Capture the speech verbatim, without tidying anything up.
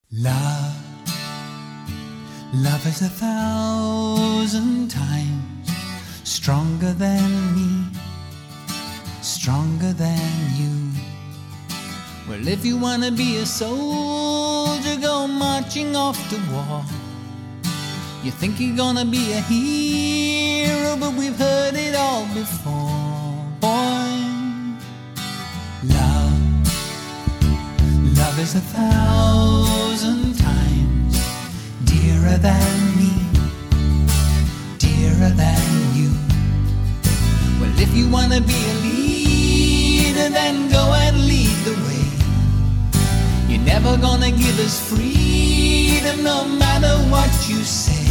Love, love is a thousand times stronger than me, stronger than you. Well, if you wanna be a soldier, go marching off to war. You think you're gonna be a hero, but we've heard it all before. Boy, love, love is a thousand times dearer than me, dearer than you. Well, if you wanna be a leader, then go and lead the way. You're never gonna give us freedom, no matter what you say.